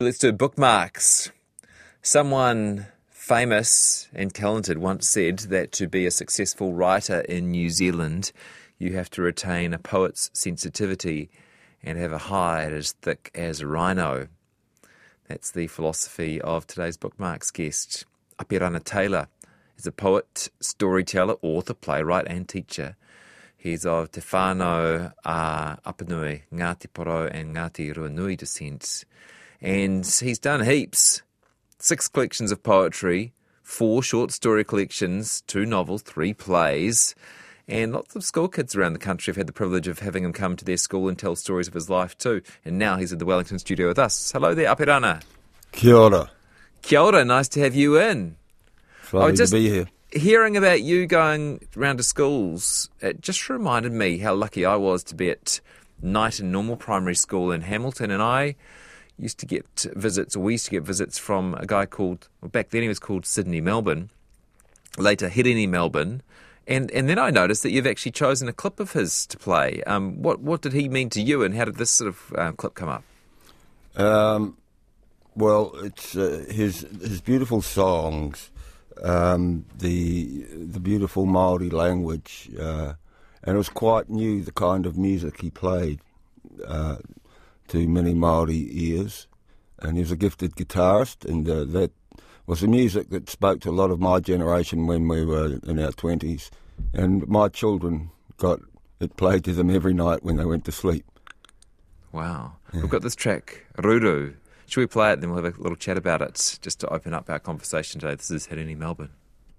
Let's do bookmarks. Someone famous and talented once said that to be a successful writer in New Zealand, you have to retain a poet's sensitivity and have a hide as thick as a rhino. That's the philosophy of today's bookmarks guest. Apirana Taylor is a poet, storyteller, author, playwright and teacher. He's of Te Whānau Apanui, Ngāti Porou and Ngāti Ruanui descent. And he's done heaps. 6 collections of poetry, 4 short story collections, 2 novels, 3 plays. And lots of school kids around the country have had the privilege of having him come to their school and tell stories of his life too. And now he's in the Wellington studio with us. Hello there, Apirana. Kia ora. Kia ora, nice to have you in. It's lovely to be here. Hearing about you going round to schools, it just reminded me how lucky I was to be at Knighton Normal Primary School in Hamilton, and we used to get visits from a guy called, well, back then he was called Sydney Melbourne, later Hirini Melbourne, and then I noticed that you've actually chosen a clip of his to play. What did he mean to you, and how did this sort of clip come up? Well, it's his beautiful songs, the beautiful Māori language, and it was quite new, the kind of music he played to many Māori ears, and he was a gifted guitarist, and that was the music that spoke to a lot of my generation when we were in our 20s, and my children got it played to them every night when they went to sleep. Wow. Yeah. We've got this track, Ruru. Should we play it, then we'll have a little chat about it, just to open up our conversation today. This is Hirini Melbourne.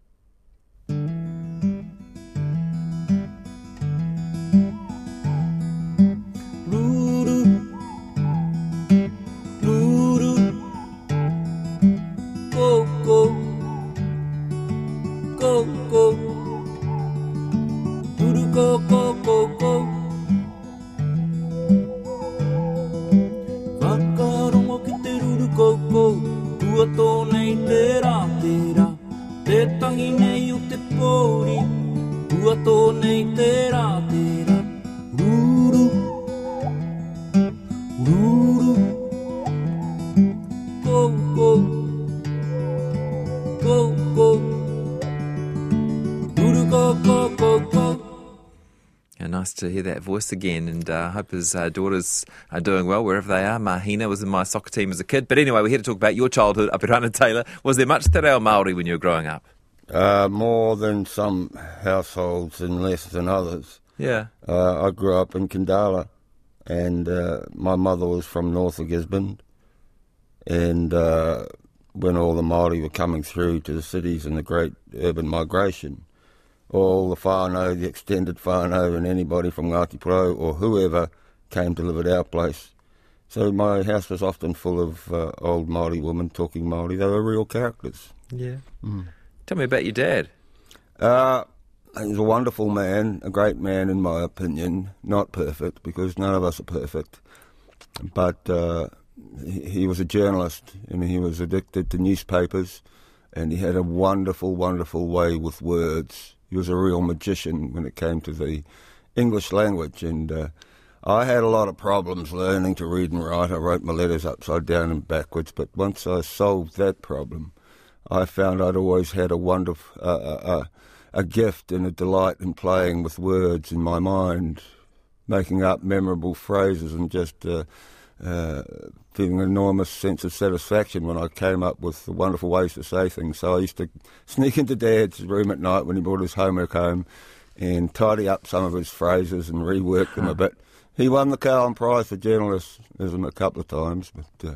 Nice to hear that voice again, and I hope his daughters are doing well wherever they are. Mahina was in my soccer team as a kid. But anyway, we're here to talk about your childhood, Apirana Taylor. Was there much te reo Māori when you were growing up? More than some households and less than others. Yeah. I grew up in Kandala, and my mother was from north of Gisborne, and when all the Māori were coming through to the cities and the great urban migration, all the whānau, the extended whānau, and anybody from Ngāti Porou or whoever came to live at our place. So my house was often full of old Māori women talking Māori. They were real characters. Yeah. Mm. Tell me about your dad. He was a wonderful man, a great man in my opinion. Not perfect, because none of us are perfect. But he was a journalist, and he was addicted to newspapers, and he had a wonderful, wonderful way with words. He was a real magician when it came to the English language, and I had a lot of problems learning to read and write. I wrote my letters upside down and backwards, but once I solved that problem, I found I'd always had a wonderful, a gift and a delight in playing with words in my mind, making up memorable phrases, and just feeling an enormous sense of satisfaction when I came up with wonderful ways to say things. So I used to sneak into Dad's room at night when he brought his homework home and tidy up some of his phrases and rework them a bit. He won the Cowan Prize for journalism a couple of times, but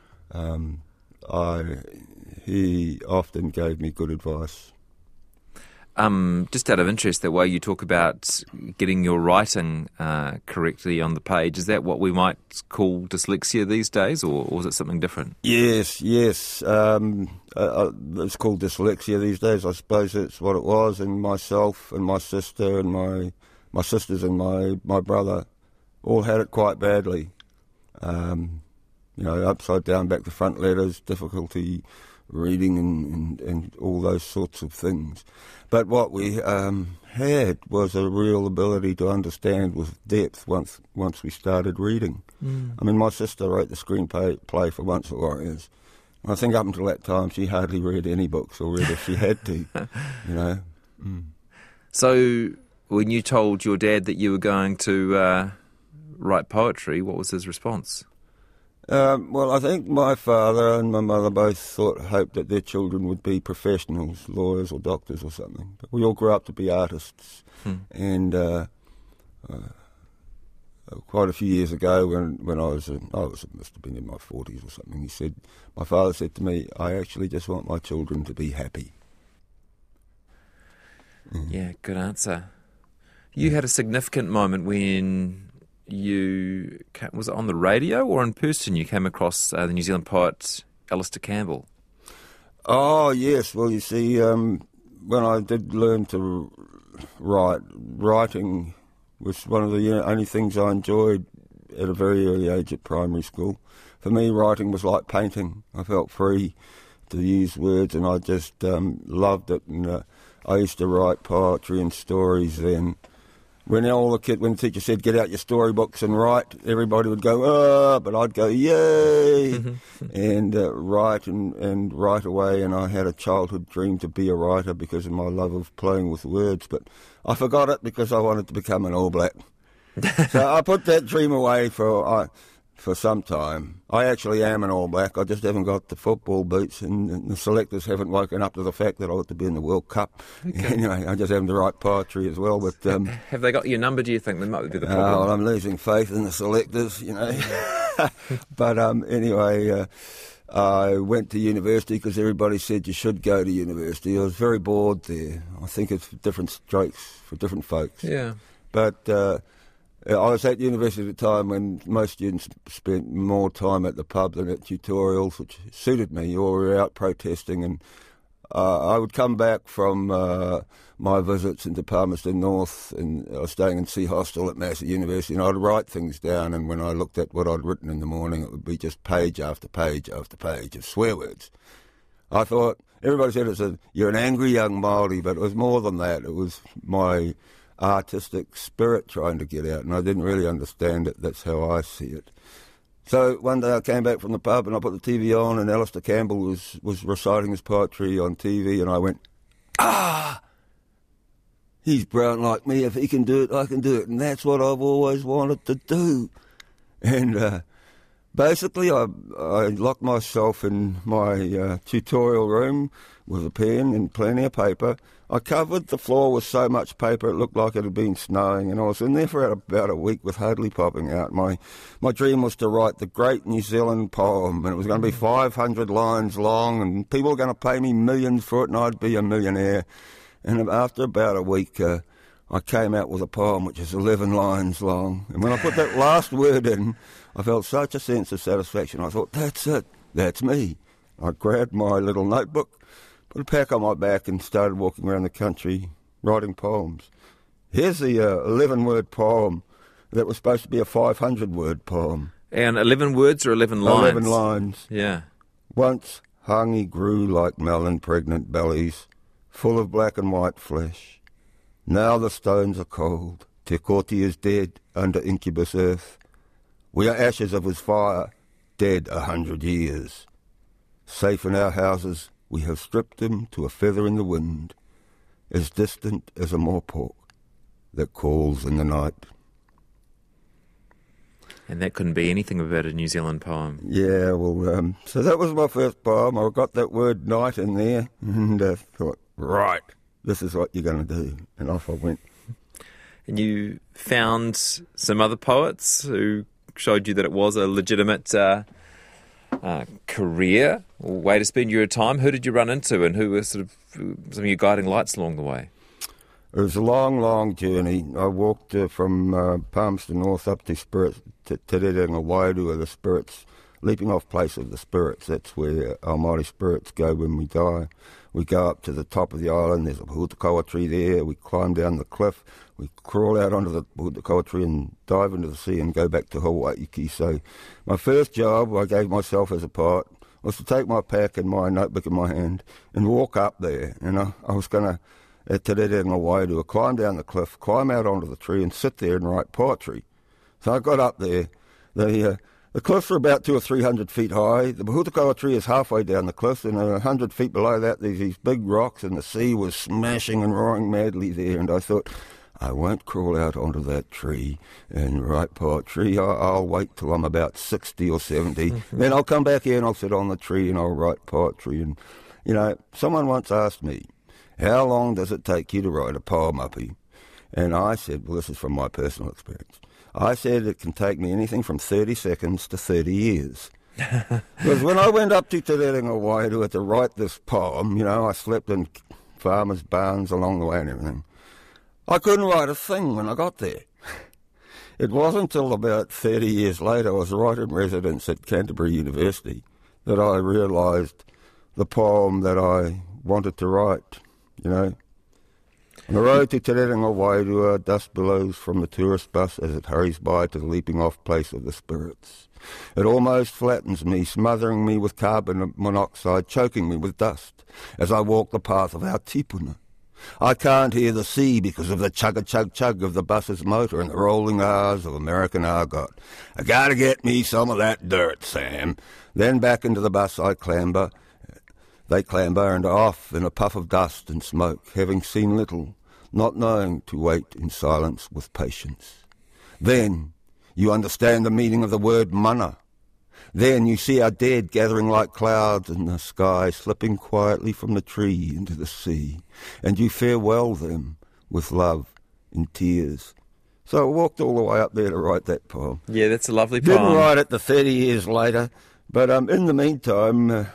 he often gave me good advice. Just out of interest, the way you talk about getting your writing correctly on the page, is that what we might call dyslexia these days, or is it something different? Yes. It's called dyslexia these days. I suppose that's what it was. And myself and my sister and my sisters and my brother all had it quite badly. Upside down, back to front letters, difficulty reading and all those sorts of things. But what we had was a real ability to understand with depth once we started reading. I mean, my sister wrote the screenplay for Once Were Warriors. I think up until that time she hardly read any books, or read if she had to, you know. So when you told your dad that you were going to write poetry, what was his response? Well, I think my father and my mother both hoped that their children would be professionals, lawyers or doctors or something. But we all grew up to be artists. And quite a few years ago, when I must have been in my 40s or something, my father said to me, "I actually just want my children to be happy." Yeah, good answer. You had a significant moment when was it on the radio or in person you came across the New Zealand poet Alistair Campbell? Oh, yes. Well, you see, when I did learn to write, writing was one of the only things I enjoyed at a very early age at primary school. For me, writing was like painting. I felt free to use words, and I just loved it. And I used to write poetry and stories then. When the teacher said, "Get out your storybooks and write," everybody would go, "Ah," but I'd go, "Yay!" and write and write away. And I had a childhood dream to be a writer because of my love of playing with words. But I forgot it because I wanted to become an All Black. So I put that dream away for some time. I actually am an All Black. I just haven't got the football boots, and the selectors haven't woken up to the fact that I ought to be in the World Cup. Okay. Anyway, I just happen to write poetry as well. But have they got your number, do you think? That might be the problem. Well, I'm losing faith in the selectors, But anyway, I went to university because everybody said you should go to university. I was very bored there. I think it's different strokes for different folks. Yeah. But I was at university at a time when most students spent more time at the pub than at tutorials, which suited me, or we were out protesting. And I would come back from my visits into Palmerston North, and I was staying in Sea Hostel at Massey University, and I'd write things down, and when I looked at what I'd written in the morning, it would be just page after page after page of swear words. I thought, everybody said you're an angry young Māori, but it was more than that. It was my artistic spirit trying to get out, and I didn't really understand it. That's how I see it. So one day I came back from the pub and I put the TV on, and Alistair Campbell was reciting his poetry on TV, and I went, he's brown like me. If he can do it, I can do it. And that's what I've always wanted to do. And basically I locked myself in my tutorial room with a pen and plenty of paper. I covered the floor with so much paper it looked like it had been snowing, and I was in there for about a week with hardly popping out. My dream was to write the great New Zealand poem, and it was going to be 500 lines long, and people were going to pay me millions for it, and I'd be a millionaire. And after about a week, I came out with a poem which is 11 lines long. And when I put that last word in, I felt such a sense of satisfaction. I thought, that's it, that's me. I grabbed my little notebook, put a pack on my back, and started walking around the country writing poems. Here's the 11-word poem that was supposed to be a 500-word poem. And 11 words or 11 lines? 11 lines. Yeah. Once Hangi grew like melon-pregnant bellies, full of black and white flesh. Now the stones are cold. Te Koti is dead under incubus earth. We are ashes of his fire, dead 100 years. Safe in our houses, we have stripped him to a feather in the wind, as distant as a moorpork that calls in the night. And that couldn't be anything about a New Zealand poem. Yeah, well, so that was my first poem. I got that word night in there and thought, right, this is what you're going to do. And off I went. And you found some other poets who showed you that it was a legitimate career or way to spend your time. Who did you run into, and who were sort of some of your guiding lights along the way? It was a long, long journey. I walked from Palmerston North up to Spirits, to Te Rerenga Wairu, the Spirits, leaping off place of the Spirits. That's where our Māori spirits go when we die. We go up to the top of the island. There's a putukawa tree there. We climb down the cliff. We crawl out onto the putukawa tree and dive into the sea and go back to Hawaii. So my first job I gave myself as a poet was to take my pack and my notebook in my hand and walk up there. And I was going to, at Te Rerenga Wairua, climb down the cliff, climb out onto the tree and sit there and write poetry. So I got up there. The cliffs are about 200 or 300 feet high. The Pohutukawa tree is halfway down the cliff, and 100 feet below that there's these big rocks, and the sea was smashing and roaring madly there. And I thought, I won't crawl out onto that tree and write poetry. I'll wait till I'm about 60 or 70. Then I'll come back here and I'll sit on the tree and I'll write poetry. And, someone once asked me, how long does it take you to write a poem, Uppy? And I said, well, this is from my personal experience. I said it can take me anything from 30 seconds to 30 years. Because when I went up to Te Rerenga Wairua to write this poem, I slept in farmers' barns along the way and everything. I couldn't write a thing when I got there. It wasn't until about 30 years later, I was right in residence at Canterbury University, that I realised the poem that I wanted to write, On the road to Te Rerenga Wairua, dust billows from the tourist bus as it hurries by to the leaping off place of the spirits. It almost flattens me, smothering me with carbon monoxide, choking me with dust, as I walk the path of our tipuna. I can't hear the sea because of the chugga-chug-chug of the bus's motor and the rolling R's of American argot. I gotta get me some of that dirt, Sam. Then back into the bus I clamber. They clamber and off in a puff of dust and smoke, having seen little, not knowing to wait in silence with patience. Then you understand the meaning of the word mana. Then you see our dead gathering like clouds in the sky, slipping quietly from the tree into the sea, and you farewell them with love and tears. So I walked all the way up there to write that poem. Yeah, that's a lovely poem. Didn't write it the 30 years later, but in the meantime,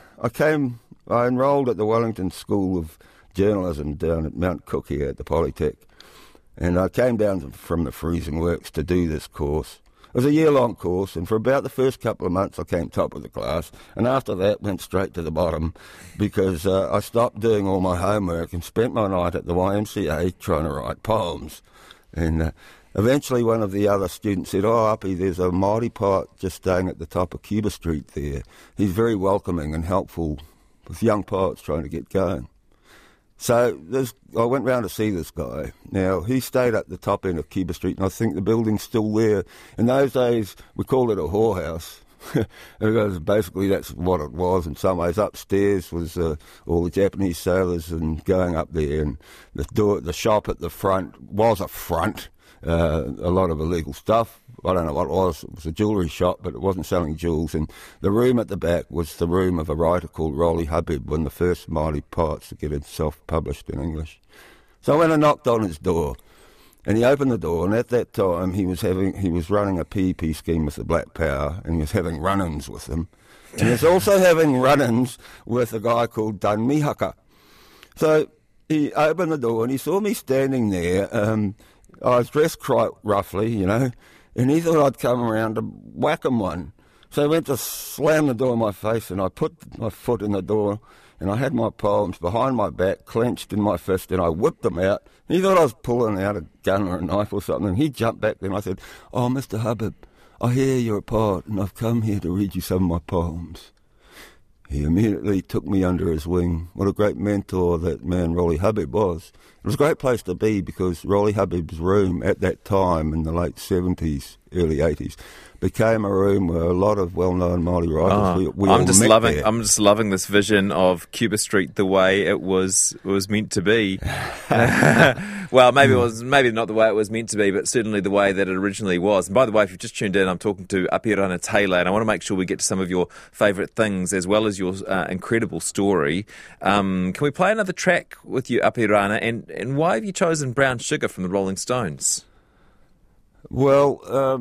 I enrolled at the Wellington School of Journalism down at Mount Cook here at the Polytech, and I came down from the freezing works to do this course. It was a year-long course, and for about the first couple of months I came top of the class, and after that went straight to the bottom because I stopped doing all my homework and spent my night at the YMCA trying to write poems. And eventually one of the other students said, Uppy, there's a Māori poet just staying at the top of Cuba Street there. He's very welcoming and helpful with young poets trying to get going. So I went round to see this guy. Now, he stayed at the top end of Cuba Street, and I think the building's still there. In those days, we called it a whorehouse, because basically that's what it was in some ways. Upstairs was all the Japanese sailors and going up there, and the shop at the front was a front, a lot of illegal stuff. I don't know what it was. It was a jewellery shop, but it wasn't selling jewels. And the room at the back was the room of a writer called Rolly Habib, one of the first Māori poets to get himself published in English. So I went and knocked on his door, and he opened the door. And at that time, he was running a PEP scheme with the Black Power, and he was having run-ins with them. And he was also having run-ins with a guy called Dan Mihaka. So he opened the door, and he saw me standing there. I was dressed quite roughly, and he thought I'd come around to whack him one. So he went to slam the door in my face, and I put my foot in the door, and I had my poems behind my back, clenched in my fist, and I whipped them out. And he thought I was pulling out a gun or a knife or something, and he jumped back then. I said, Mr. Habib, I hear you're a poet, and I've come here to read you some of my poems. He immediately took me under his wing. What a great mentor that man Rolly Habib was. It was a great place to be because Rolly Habib's room at that time in the late 70s, early 80s, became a room where a lot of well-known Māori writers we all met there. I'm just loving this vision of Cuba Street the way it was meant to be. Well, maybe not the way it was meant to be, but certainly the way that it originally was. And by the way, if you've just tuned in, I'm talking to Apirana Taylor, and I want to make sure we get to some of your favourite things as well as your incredible story. Can we play another track with you, Apirana? And why have you chosen Brown Sugar from the Rolling Stones? Well,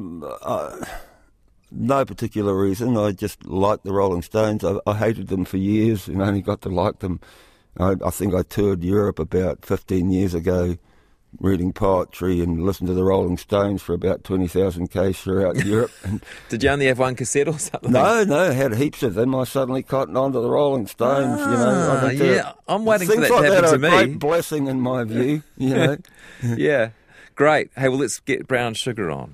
no particular reason. I just liked the Rolling Stones. I hated them for years and only got to like them. I think I toured Europe about 15 years ago, reading poetry and listened to the Rolling Stones for about 20,000 k's throughout Europe. And did you only have one cassette or something? No, I had heaps of them. I suddenly cottoned on to the Rolling Stones. I'm waiting for that to happen to me. Things like that are a great blessing in my view. Yeah, great. Hey, well, let's get Brown Sugar on.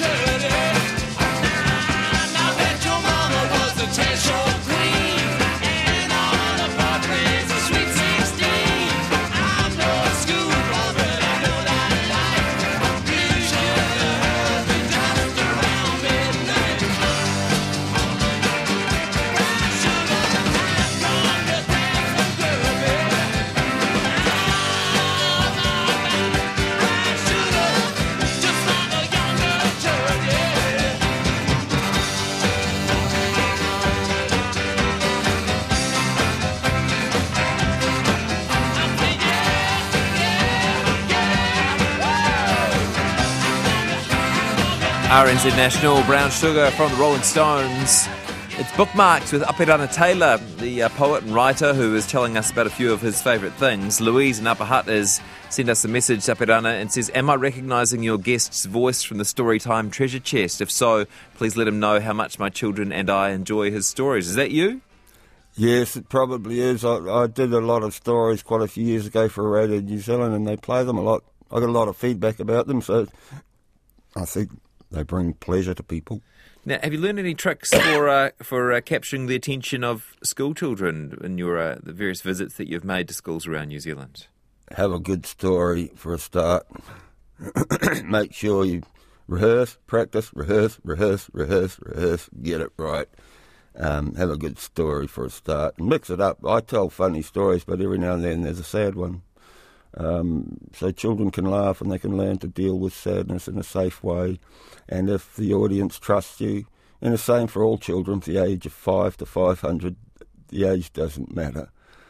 RNZ National, Brown Sugar from the Rolling Stones. It's bookmarked with Apirana Taylor, the poet and writer who is telling us about a few of his favourite things. Louise in Upper Hutt has sent us a message to Apirana and says, am I recognising your guest's voice from the Storytime treasure chest? If so, please let him know how much my children and I enjoy his stories. Is that you? Yes, it probably is. I did a lot of stories quite a few years ago for Radio New Zealand, and they play them a lot. I got a lot of feedback about them, so I think they bring pleasure to people. Now, have you learned any tricks for capturing the attention of school children in your the various visits that you've made to schools around New Zealand? Have a good story for a start. Make sure you rehearse, practice, rehearse, get it right. Have a good story for a start. And mix it up. I tell funny stories, but every now and then there's a sad one. So children can laugh and they can learn to deal with sadness in a safe way. And if the audience trusts you, and the same for all children from the age of 5 to 500, the age doesn't matter.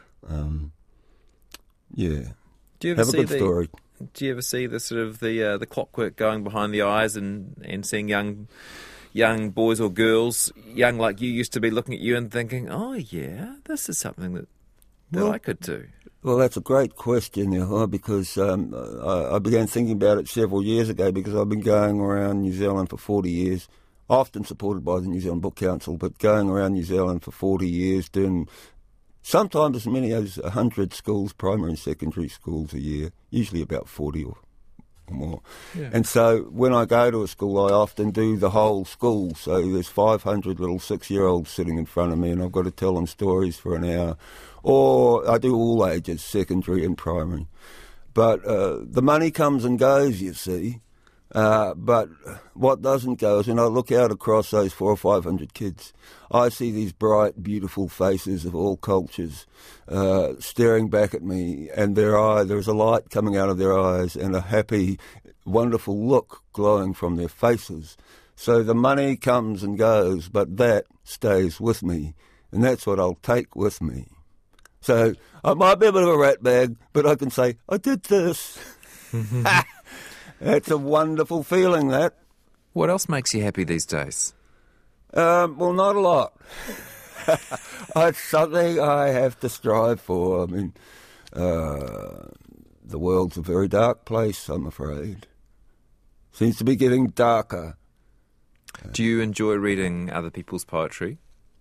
Yeah. Do you ever have a good story. Do you ever see the sort of the clockwork going behind the eyes and seeing young boys or girls, young like you, used to be looking at you and thinking, oh yeah, this is something that I could do? Well, that's a great question, because I began thinking about it several years ago because I've been going around New Zealand for 40 years, often supported by the New Zealand Book Council, but going around New Zealand for 40 years, doing sometimes as many as 100 schools, primary and secondary schools a year, usually about 40 or more. Yeah. And so when I go to a school, I often do the whole school. So there's 500 little 6-year-olds sitting in front of me and I've got to tell them stories for an hour. Or I do all ages, secondary and primary. But the money comes and goes, you see. But what doesn't go is when I look out across those 400 or 500 kids, I see these bright, beautiful faces of all cultures staring back at me, and there's a light coming out of their eyes and a happy, wonderful look glowing from their faces. So the money comes and goes, but that stays with me, and that's what I'll take with me. So I might be a bit of a rat bag, but I can say, I did this. That's a wonderful feeling, that. What else makes you happy these days? Well, not a lot. It's something I have to strive for. I mean, the world's a very dark place, I'm afraid. Seems to be getting darker. Do you enjoy reading other people's poetry?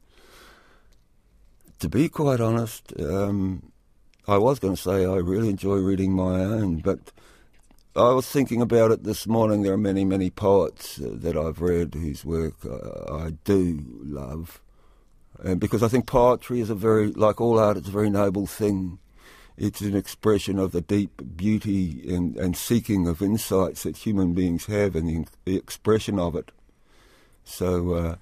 To be quite honest, I was going to say I really enjoy reading my own, but I was thinking about it this morning. There are many, many poets that I've read whose work I do love. And because I think poetry is like all art, it's a very noble thing. It's an expression of the deep beauty and seeking of insights that human beings have and the expression of it. So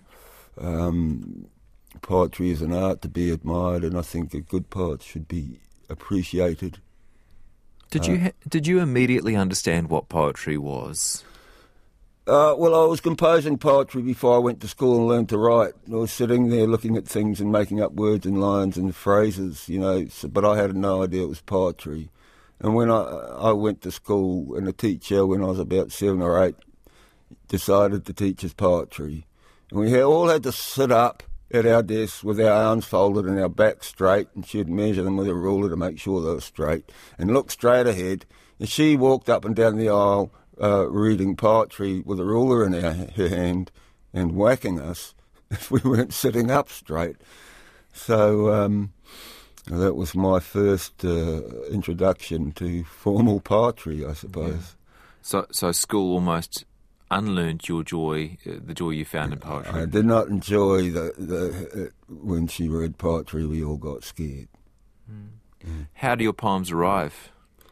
poetry is an art to be admired, and I think a good poet should be appreciated. Did you immediately understand what poetry was? Well, I was composing poetry before I went to school and learned to write. I was sitting there looking at things and making up words and lines and phrases, but I had no idea it was poetry. And when I went to school, and the teacher, when I was about 7 or 8, decided to teach us poetry. And we all had to sit up at our desks with our arms folded and our backs straight, and she'd measure them with a ruler to make sure they were straight, and look straight ahead. And she walked up and down the aisle reading poetry with a ruler in her hand and whacking us if we weren't sitting up straight. So that was my first introduction to formal poetry, I suppose. Yeah. So school almost unlearned your joy, the joy you found in poetry? I did not enjoy when she read poetry. We all got scared. How do your poems arrive?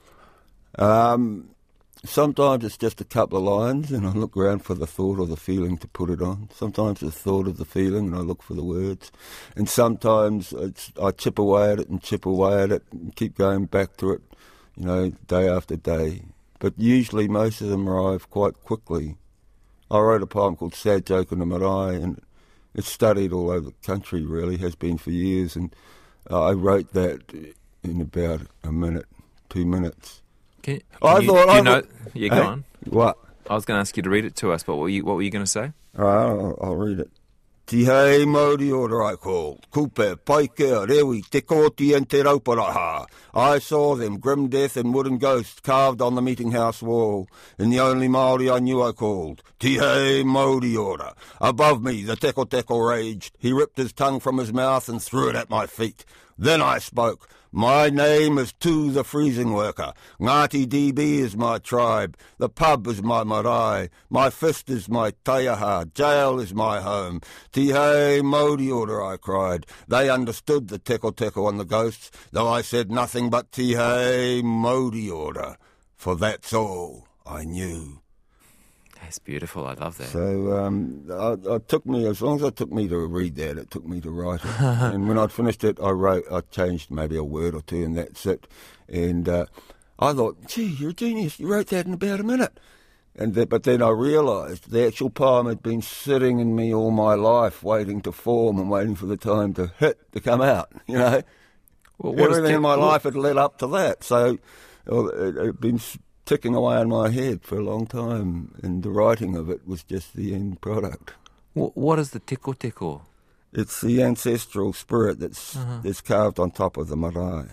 Sometimes it's just a couple of lines, and I look around for the thought or the feeling to put it on. Sometimes the thought of the feeling, and I look for the words. And sometimes I chip away at it and keep going back to it, day after day. But usually most of them arrive quite quickly. I wrote a poem called Sad Joke in the Marae, and it's studied all over the country, really, has been for years. And I wrote that in about a minute, 2 minutes. Yeah, go on. What? I was going to ask you to read it to us, but what were you going to say? All right, I'll read it. Tihei mauri ora I called, kupe, paike, rewi, te kōti and te rauparaha. I saw them, grim death and wooden ghosts carved on the meeting house wall. In the only Māori I knew I called, Tihei mauri ora. Above me the teko teko raged. He ripped his tongue from his mouth and threw it at my feet. Then I spoke. My name is Tu the Freezing Worker. Ngāti DB is my tribe. The pub is my marae. My fist is my taiaha. Jail is my home. Tihei mauri ora, I cried. They understood the teko teko and the ghosts, though I said nothing but Tihei mauri ora. For that's all I knew. That's beautiful. I love that. So it took me, as long as it took me to read that, it took me to write it. And when I'd finished it, I changed maybe a word or two, and that's it. And I thought, gee, you're a genius. You wrote that in about a minute. But then I realised the actual poem had been sitting in me all my life, waiting to form and waiting for the time to come out, Well, everything in my life had led up to that. So it had been ticking away in my head for a long time, and the writing of it was just the end product. What is the teko teko? It's the ancestral spirit that's carved on top of the marae.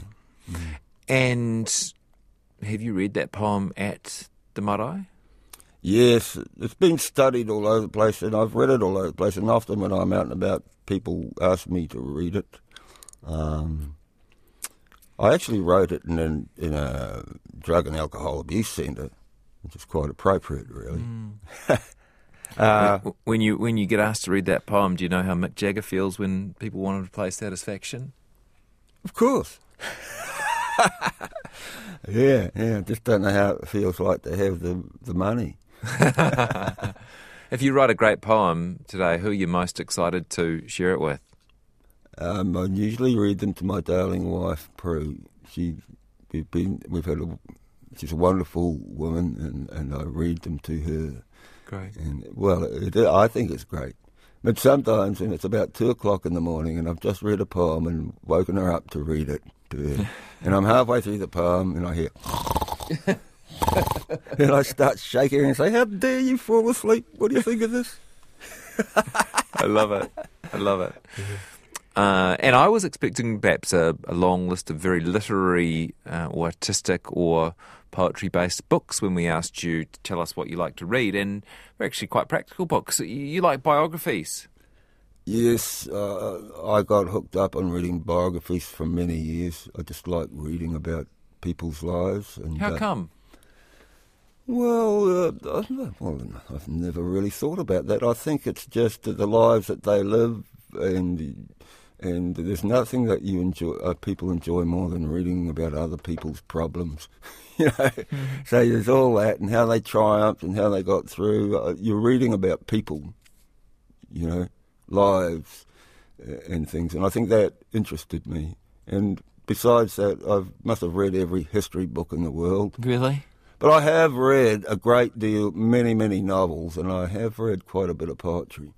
And have you read that poem at the marae? Yes, it's been studied all over the place, and I've read it all over the place, and often when I'm out and about, people ask me to read it. I actually wrote it in a drug and alcohol abuse centre, which is quite appropriate, really. When you get asked to read that poem, do you know how Mick Jagger feels when people want him to play Satisfaction? Of course. Yeah, I just don't know how it feels like to have the money. If you write a great poem today, who are you most excited to share it with? I usually read them to my darling wife, Prue. She's a wonderful woman, and I read them to her. Great. And I think it's great. But sometimes when it's about 2:00 in the morning and I've just read a poem and woken her up to read it to her, and I'm halfway through the poem and I hear, and I start shaking her and say, "How dare you fall asleep? What do you think of this?" I love it. And I was expecting perhaps a long list of very literary or artistic or poetry-based books when we asked you to tell us what you like to read, and they're actually quite practical books. You like biographies? Yes, I got hooked up on reading biographies for many years. I just like reading about people's lives. And how come? I've never really thought about that. I think it's just the lives that they live, and there's nothing that people enjoy more than reading about other people's problems. So there's all that, and how they triumphed and how they got through. You're reading about people, lives and things, and I think that interested me. And besides that, I must have read every history book in the world. Really? But I have read a great deal, many, many novels, and I have read quite a bit of poetry.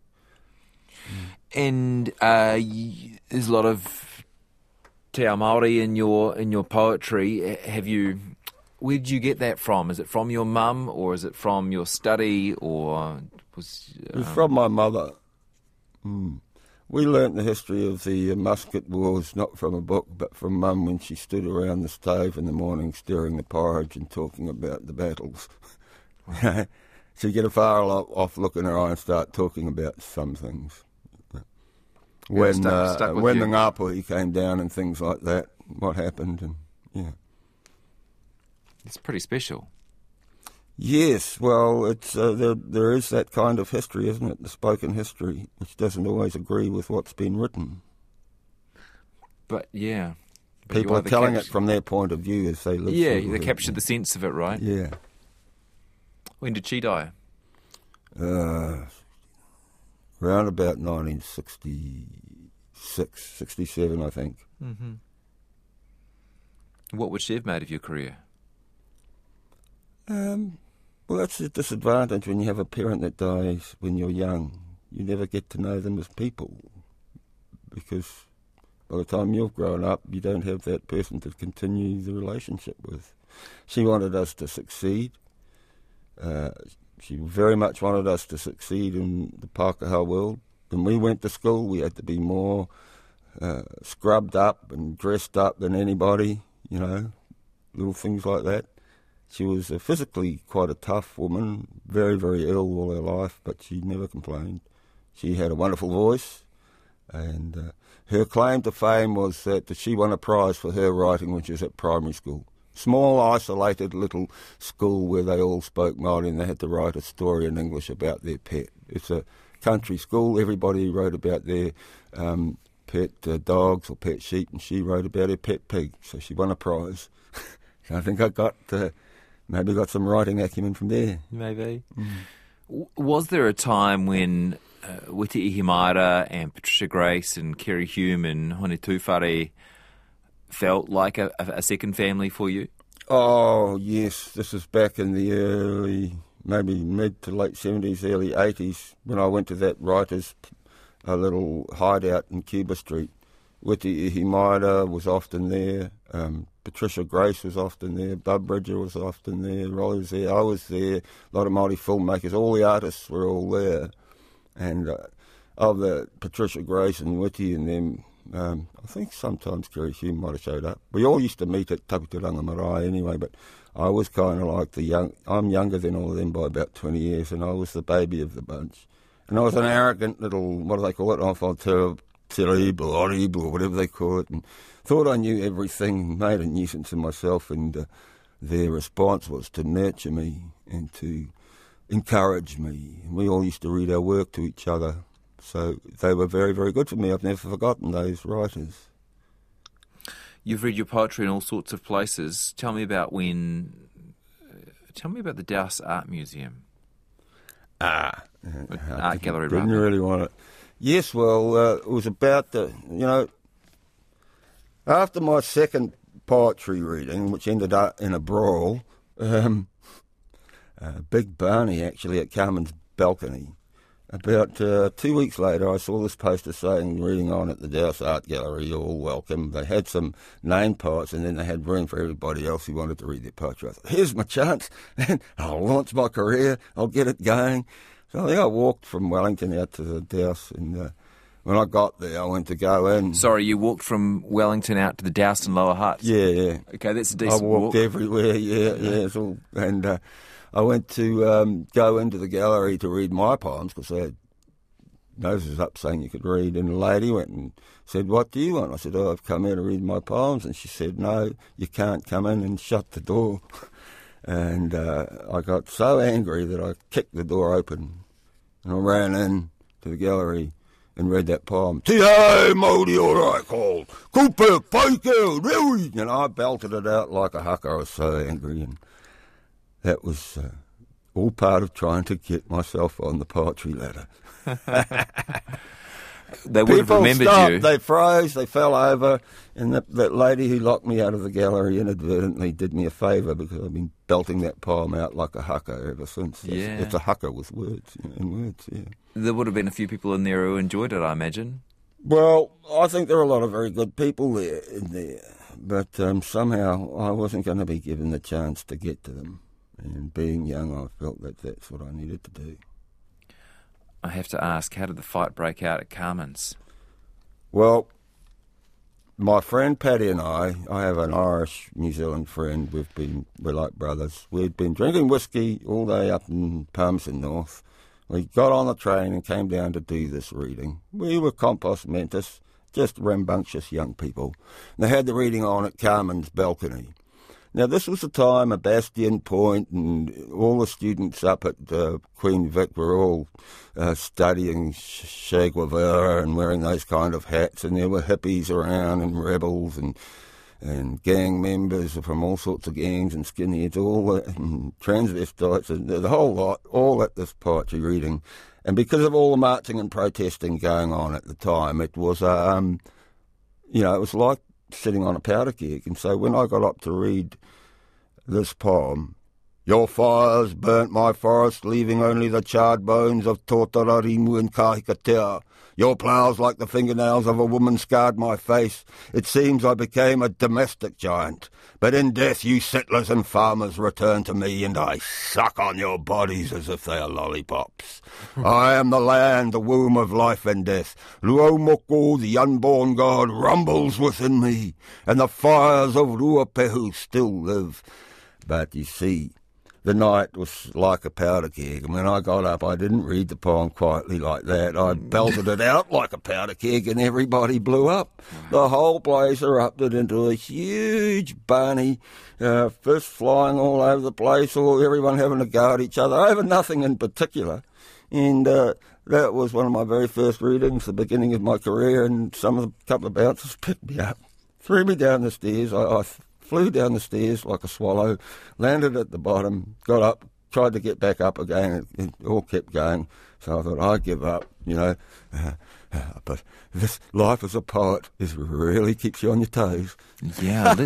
And there's a lot of te ao Māori in your poetry. Where did you get that from? Is it from your mum, or is it from your study, or was? It's from my mother. We learnt the history of the musket wars not from a book, but from Mum when she stood around the stove in the morning stirring the porridge and talking about the battles. She'd get a far off look in her eye and start talking about some things. When the Ngāpuhi came down and things like that, what happened, and yeah. It's pretty special. Yes, well, it's there is that kind of history, isn't it? The spoken history, which doesn't always agree with what's been written. But yeah. But People are telling it from their point of view as they live. Yeah, through they it. capture the sense of it, right? Yeah. When did she die? Around about 1966, 67, I think. Mm-hmm. What would she have made of your career? Well, that's a disadvantage when you have a parent that dies when you're young. You never get to know them as people because by the time you've grown up, you don't have that person to continue the relationship with. She wanted us to succeed. She very much wanted us to succeed in the Pākehā world. When we went to school, we had to be more scrubbed up and dressed up than anybody, you know, little things like that. She was physically quite a tough woman, very, very ill all her life, but she never complained. She had a wonderful voice, and her claim to fame was that she won a prize for her writing when she was at primary school. Small, isolated little school where they all spoke Māori and they had to write a story in English about their pet. It's a country school. Everybody wrote about their pet dogs or pet sheep, and she wrote about her pet pig. So she won a prize. I think I maybe got some writing acumen from there. Maybe. Was there a time when Witi Ihimaera and Patricia Grace and Kerry Hume and Hone Tūwhare felt like a second family for you? Oh, yes. This was back in the early, maybe mid to late 70s, early 80s, when I went to that writer's little hideout in Cuba Street. Witi Ihimaera was often there. Patricia Grace was often there. Bub Bridger was often there. Rolly was there. I was there. A lot of Māori filmmakers. All the artists were all there. And of the Patricia Grace and Witi and them, I think sometimes Kerry Hume might have showed up. We all used to meet at Taputaranga Marae anyway, but I was kind of like I'm younger than all of them by about 20 years, and I was the baby of the bunch. And I was an arrogant little, what do they call it, enfant terrible, horrible, or whatever they call it, and thought I knew everything, made a nuisance of myself, and their response was to nurture me and to encourage me. And we all used to read our work to each other. So they were very, very good for me. I've never forgotten those writers. You've read your poetry in all sorts of places. Tell me about the Douse Art Museum. Art gallery, Didn't really want it. Yes, well, it was about after my second poetry reading, which ended up in a brawl, Big Barney actually at Carmen's balcony. About 2 weeks later, I saw this poster saying, reading on at the Douse Art Gallery, you're all welcome. They had some named poets, and then they had room for everybody else who wanted to read their poetry. I thought, here's my chance, and I'll launch my career, I'll get it going. So I think I walked from Wellington out to the Douse, and when I got there, I went to go in. Sorry, you walked from Wellington out to the Douse and Lower Hutt? Yeah. Okay, that's a decent walk. I walked everywhere, yeah. It's all, and I went to go into the gallery to read my poems because they had noses up saying you could read. And the lady went and said, what do you want? I said, I've come here to read my poems. And she said, no, you can't come in, and shut the door. And I got so angry that I kicked the door open and I ran in to the gallery and read that poem. Te hei Māori ora called, kupe whaikeo rewi. And I belted it out like a haka. I was so angry, and that was all part of trying to get myself on the poetry ladder. They would have remembered stopped, you. They froze, they fell over, and that lady who locked me out of the gallery inadvertently did me a favour because I've been belting that poem out like a haka ever since. Yeah. It's a haka with words, yeah. There would have been a few people in there who enjoyed it, I imagine. Well, I think there are a lot of very good people in there, but somehow I wasn't going to be given the chance to get to them. And being young, I felt that that's what I needed to do. I have to ask, how did the fight break out at Carmen's? Well, my friend Paddy and I have an Irish New Zealand friend. We're like brothers. We'd been drinking whiskey all day up in Palmerston North. We got on the train and came down to do this reading. We were compos mentis, just rambunctious young people. And they had the reading on at Carmen's balcony. Now, this was the time of Bastion Point, and all the students up at Queen Vic were all studying Che Guevara and wearing those kind of hats, and there were hippies around and rebels and gang members from all sorts of gangs and skinheads, and transvestites, and the whole lot, all at this poetry reading. And because of all the marching and protesting going on at the time, it was, it was like sitting on a powder keg. And so when I got up to read this poem, your fires burnt my forest, leaving only the charred bones of Tōtararimu and Kahikatea. Your ploughs, like the fingernails of a woman, scarred my face. It seems I became a domestic giant. But in death you settlers and farmers return to me, and I suck on your bodies as if they are lollipops. I am the land, the womb of life and death. Luomoko, the unborn god, rumbles within me, and the fires of Ruapehu still live. But you see, the night was like a powder keg, and when I got up, I didn't read the poem quietly like that. I belted it out like a powder keg, and everybody blew up. The whole place erupted into a huge bunny, fist flying all over the place, or everyone having a go at each other over nothing in particular. And that was one of my very first readings, the beginning of my career, and couple of bouncers picked me up, threw me down the stairs. I flew down the stairs like a swallow, landed at the bottom, got up, tried to get back up again. It all kept going. So I thought, I'd give up, but this life as a poet really keeps you on your toes. Yeah,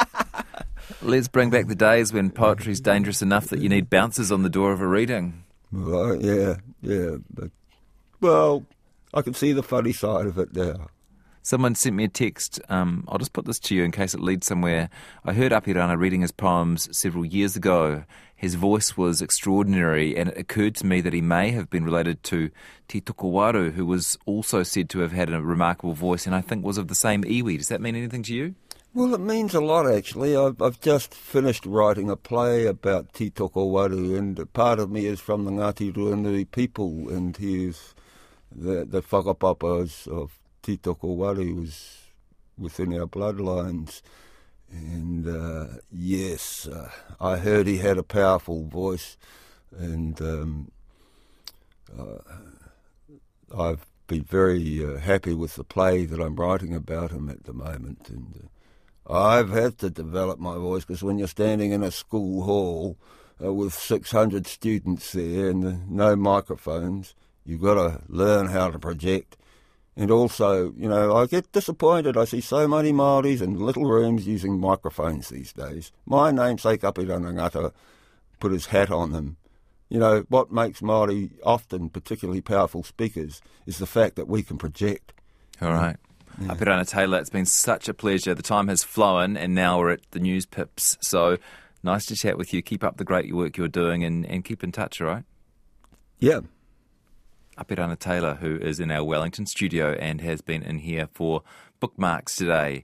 let's bring back the days when poetry's dangerous enough that you need bouncers on the door of a reading. Well, yeah, but, well, I can see the funny side of it now. Someone sent me a text. I'll just put this to you in case it leads somewhere. I heard Apirana reading his poems several years ago. His voice was extraordinary, and it occurred to me that he may have been related to Te Tokowaru, who was also said to have had a remarkable voice, and I think was of the same iwi. Does that mean anything to you? Well, it means a lot, actually. I've just finished writing a play about Te Tokowaru, and part of me is from the Ngāti Ruanui people, and he's the whakapapas of Te Tokowaru was within our bloodlines. And yes, I heard he had a powerful voice, and I've been very happy with the play that I'm writing about him at the moment. And I've had to develop my voice, because when you're standing in a school hall with 600 students there and no microphones, you've got to learn how to project. And also, I get disappointed. I see so many Māoris in little rooms using microphones these days. My namesake Apirana Ngata put his hat on them. What makes Māori often particularly powerful speakers is the fact that we can project. All right. Yeah. Apirana Taylor, it's been such a pleasure. The time has flown, and now we're at the News Pips. So nice to chat with you. Keep up the great work you're doing, and keep in touch, all right? Yeah. Apirana Taylor, who is in our Wellington studio and has been in here for Bookmarks today.